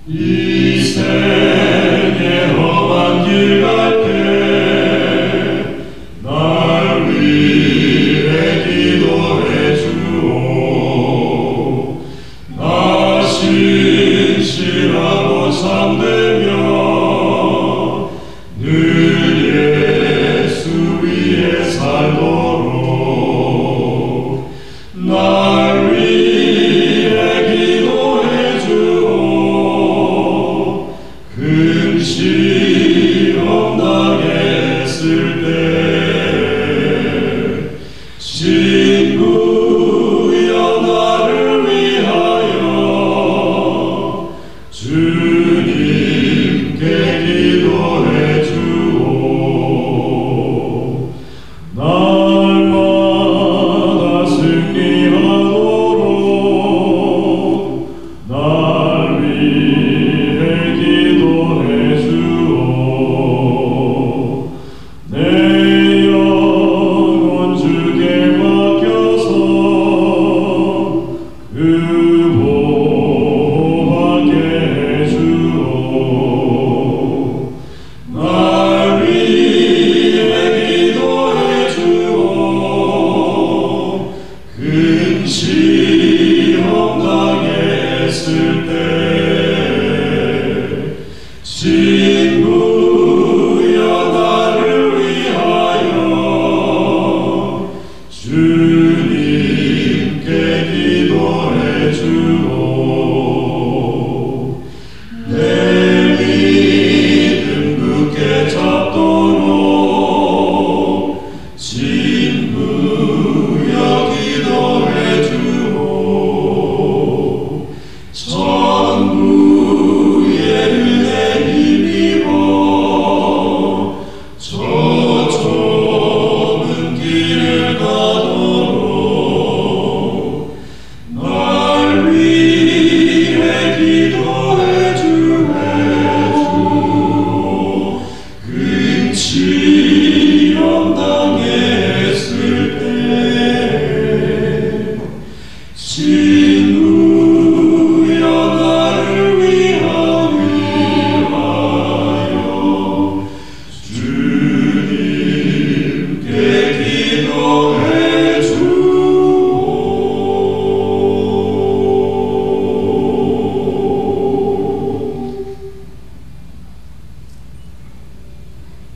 이 생의 험한 길 갈 때 날 위해 기도해 주오. 나 신실하고 참되며 늘 예수 위에 살도록 날 위해 기도해 주오. 큰 시험 당했을 때 친구여 나를 위하여 주님께 기도해 주오. 날마다 승리하도록 날 위해 기도해 주오. 내 영혼 주께 맡겨서 그 보호하게 해 주오. 날 위해 기도해 주오. 큰 시험 당했을 때 친구여 나를 위하여 주님께 기도해 주오.